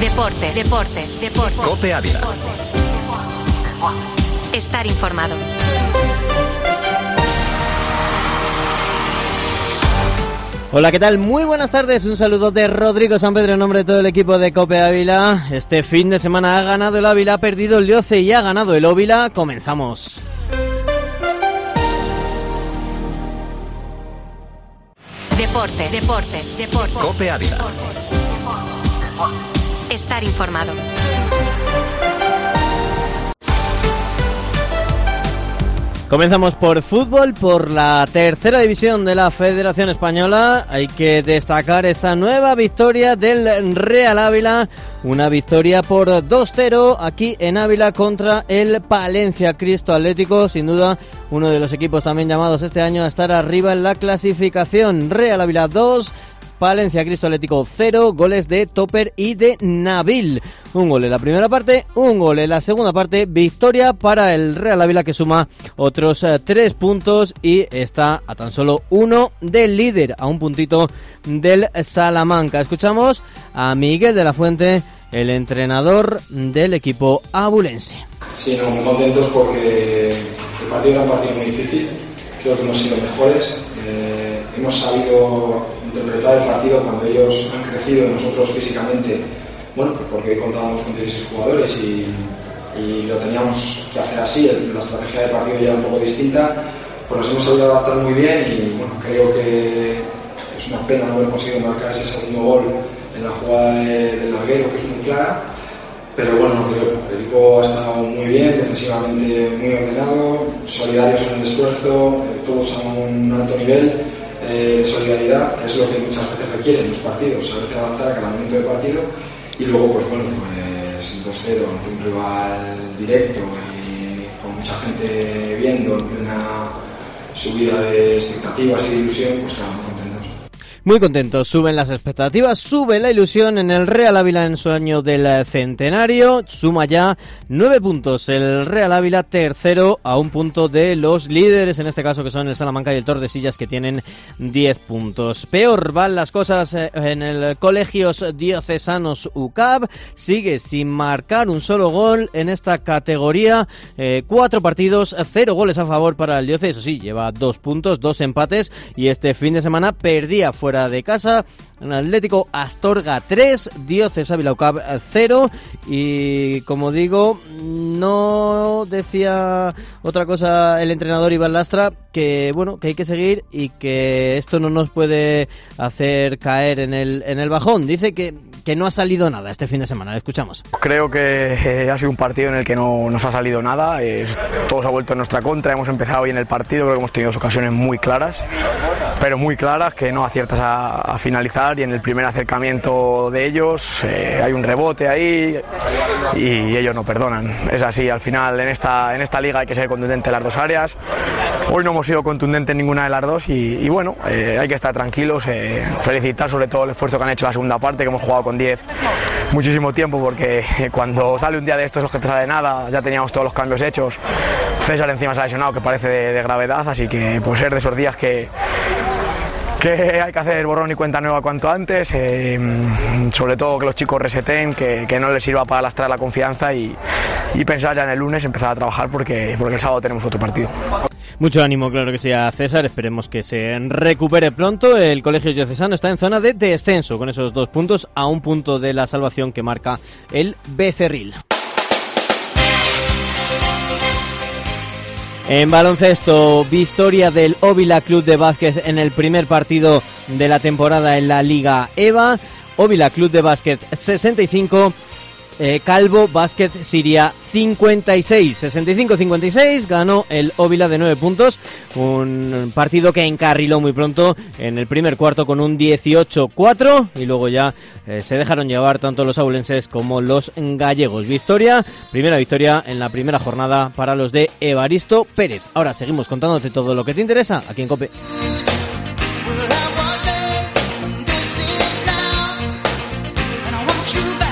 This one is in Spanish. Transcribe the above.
Deportes. COPE Ávila. Estar informado. Hola, ¿qué tal? Muy buenas tardes, un saludo de Rodrigo San Pedro en nombre de todo el equipo de COPE Ávila. Este fin de semana ha ganado el Ávila, ha perdido el Lioce y ha ganado el Óvila. Comenzamos. Deportes. COPE Ávila. Estar informado. Comenzamos por fútbol, por la tercera división de la Federación Española. Hay que destacar esa nueva victoria del Real Ávila, una victoria por 2-0 aquí en Ávila contra el Palencia Cristo Atlético, sin duda uno de los equipos también llamados este año a estar arriba en la clasificación. Real Ávila 2, Palencia Cristo Atlético 0, goles de Topper y de Nabil. Un gol en la primera parte, un gol en la segunda parte, victoria para el Real Ávila que suma otros 3 puntos y está a tan solo uno del líder, a un puntito del Salamanca. Escuchamos a Miguel de la Fuente, el entrenador del equipo abulense. Sí, muy contentos porque el partido era un partido muy difícil, creo que hemos sido mejores, hemos sabido interpretar el partido cuando ellos han crecido, nosotros físicamente, bueno, porque hoy contábamos con 16 jugadores y lo teníamos que hacer así, la estrategia del partido ya era un poco distinta, pues nos hemos sabido adaptar muy bien y bueno, creo que es una pena no haber conseguido marcar ese segundo gol en la jugada del larguero, que es muy clara, pero bueno, creo que el equipo ha estado muy bien, defensivamente muy ordenado, solidarios en el esfuerzo, todos a un alto nivel de solidaridad, que es lo que muchas veces requieren los partidos, saberse adaptar a cada momento del partido. Y luego, pues bueno, pues 2-0 ante un rival directo y con mucha gente viendo en plena subida de expectativas y de ilusión, pues claro, muy contentos. Muy contentos, suben las expectativas, sube la ilusión en el Real Ávila en su año del centenario, suma ya 9 puntos el Real Ávila, tercero a un punto de los líderes, en este caso que son el Salamanca y el Tordesillas, que tienen 10 puntos. Peor van las cosas en el Colegios Diocesanos UCAB, sigue sin marcar un solo gol en esta categoría, 4 partidos, 0 goles a favor para el Dioce, eso sí, lleva 2 puntos, 2 empates y este fin de semana perdía fuera de casa, en Atlético Astorga 3, Diócesis Ávila UCAB 0 y como digo, no decía otra cosa el entrenador Iván Lastra, que bueno, que hay que seguir y que esto no nos puede hacer caer en el bajón. Dice que no ha salido nada este fin de semana, lo escuchamos. Creo que ha sido un partido en el que no nos ha salido nada, todo se ha vuelto en nuestra contra, hemos empezado bien el partido, creo que hemos tenido ocasiones muy claras, pero muy claras que no aciertas a finalizar y en el primer acercamiento de ellos hay un rebote ahí y ellos no perdonan. Es así, al final en esta liga hay que ser contundente en las dos áreas. Hoy no hemos sido contundentes en ninguna de las dos y bueno, hay que estar tranquilos, felicitar sobre todo el esfuerzo que han hecho en la segunda parte, que hemos jugado con 10 muchísimo tiempo, porque cuando sale un día de estos los que te sale nada, ya teníamos todos los cambios hechos. César encima se ha lesionado, que parece de gravedad, así que puede ser de esos días que hay que hacer borrón y cuenta nueva cuanto antes, sobre todo que los chicos reseten, que no les sirva para lastrar la confianza y pensar ya en el lunes, empezar a trabajar porque el sábado tenemos otro partido. Mucho ánimo, claro que sí, a César, esperemos que se recupere pronto. El Colegio Diocesano está en zona de descenso con esos 2 puntos, a un punto de la salvación que marca el Becerril. En baloncesto, victoria del Óvila Club de Básquet en el primer partido de la temporada en la Liga EVA. Óvila Club de Básquet 65, Calvo Básquet Siria 56, 65-56, ganó el Óvila de 9 puntos, un partido que encarriló muy pronto en el primer cuarto con un 18-4 y luego ya se dejaron llevar tanto los abulenses como los gallegos. Primera victoria en la primera jornada para los de Evaristo Pérez. Ahora seguimos contándote todo lo que te interesa aquí en COPE. You